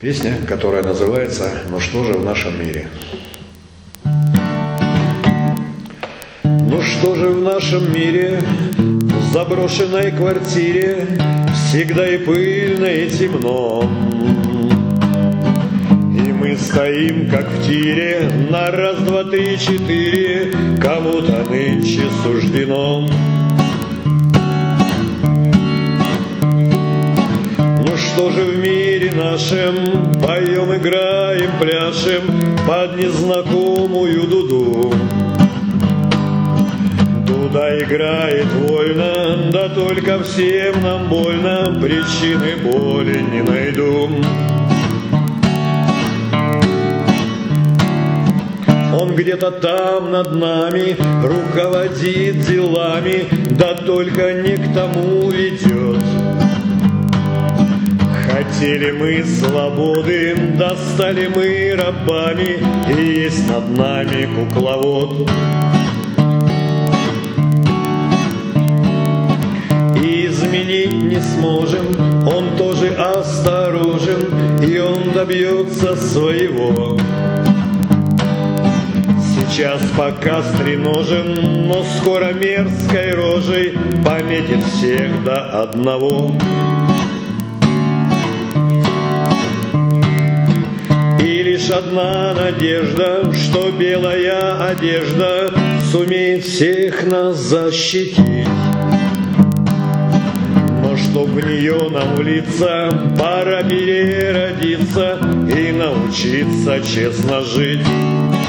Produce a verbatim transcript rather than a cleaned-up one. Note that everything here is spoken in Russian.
Песня, которая называется «Ну что же в нашем мире?». Ну что же в нашем мире, в заброшенной квартире, всегда и пыльно, и темно. И мы стоим, как в тире, на раз, два, три, четыре, кому-то нынче суждено. Ну что же в мире нашем, поем, играем, пляшем под незнакомую дуду. Дуда играет вольно, да только всем нам больно, причины боли не найду. Он где-то там над нами руководит делами, да только не к тому ведет. Хотели мы свободы, да стали мы рабами, и есть над нами кукловод. И изменить не сможем, он тоже осторожен, и он добьется своего. Сейчас пока стреножен, но скоро мерзкой рожей пометит всех до одного. И лишь одна надежда, что белая одежда сумеет всех нас защитить. Но чтоб в нее нам влиться, пора переродиться и научиться честно жить.